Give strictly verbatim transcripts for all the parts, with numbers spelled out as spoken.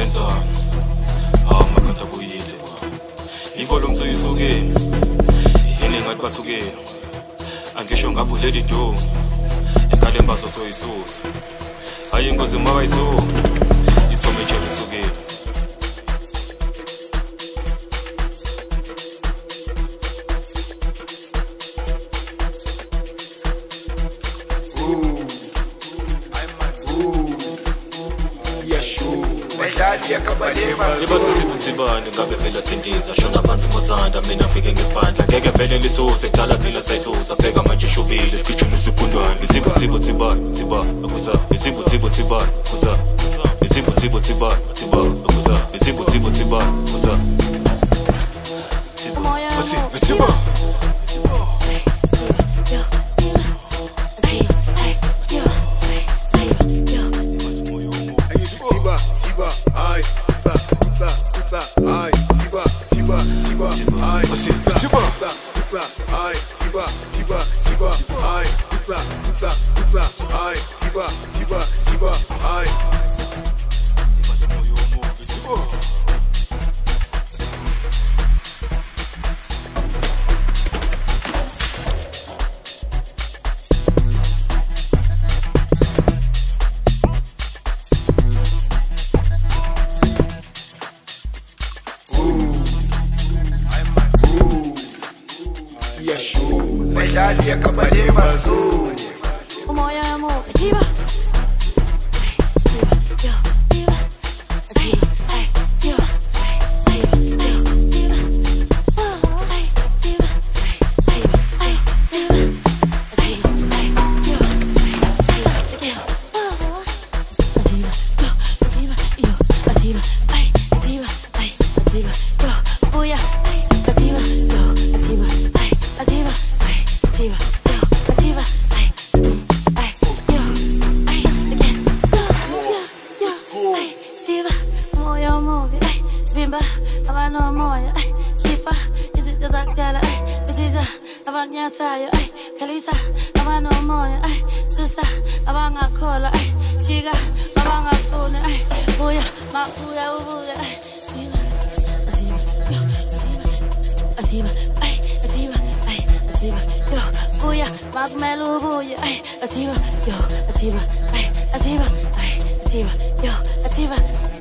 enzani hawu makhanda buyile ivolume suyisukile yini ngathi basukile angisho ngapho lady do ekhale mbazo soyisusa hayi ingozi mawayizo ithome nje lisukile Iba tusibutibane ngabe vela sindiza shona phansi ngothanda mina fike ngesiphandla ngeke vele lisuse kudala thina sayisusa pheka manje shubile sigijima isipundwane itsibo tsibo tsibane tsiba ukutha itsibo tsibo tsibane ukutha itsibo tsibo tsibane tsiba ukutha itsibo tsibo tsibane ukutha tsibo what's it tsiba Medalha Cabarema Azul. Umoya mo Tiba. Abanyataya, ay, Kalisa, abano moya, ay, Susa, abanga kola, ay, Chiga, abanga phone, ay, Buya, Makuya, Ubuya, ay, Atiba, Atiba, ay, Atiba, ay, Atiba, yo, Buya, Magmelu, Buya, ay, Atiba, yo, Atiba, ay, Atiba, ay, Atiba, yo, Atiba.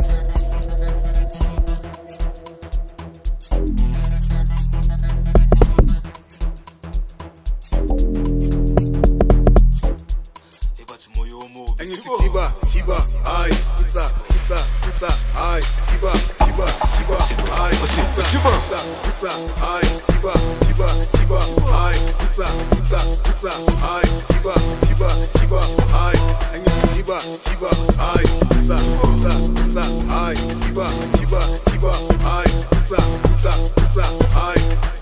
Tiba, Tiba, ay, Kuta, Kuta, Kuta, ay, Tiba, Tiba, Tiba, ay, Kuta, Kuta, Kuta, ay, Tiba, Tiba, Tiba, ay, Kuta, Kuta, Kuta, ay, Tiba, Tiba, Tiba, ay, Tiba, Tiba, ay, Kuta, Kuta, Kuta, ay, Tiba, Tiba, Tiba, ay, Kuta, Kuta, Kuta, ay.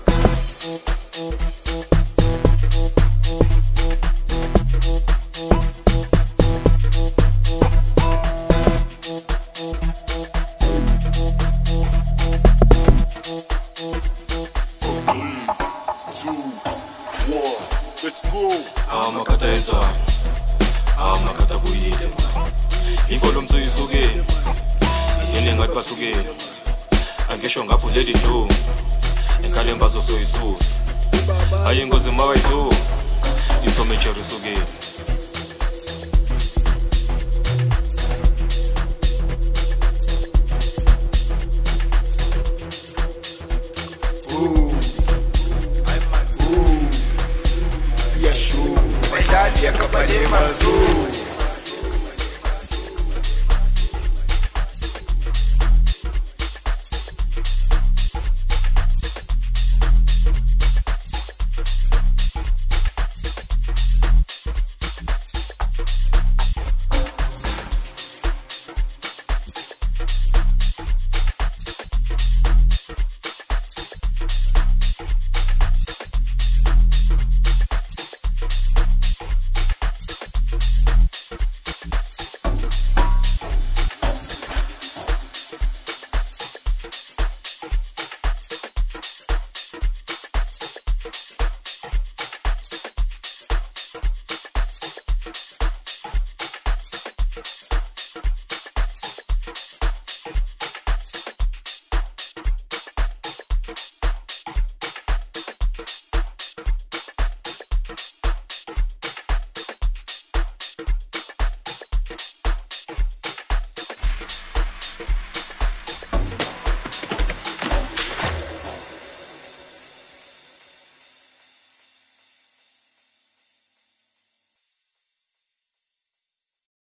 Let's go. Ah makata enzani ah makata buyile ivolume suyisukile yini ngathi basukile angisho ngapho lady do ekhale mbazo soyisusa hayi ingozi mawayizo ithome nje risukile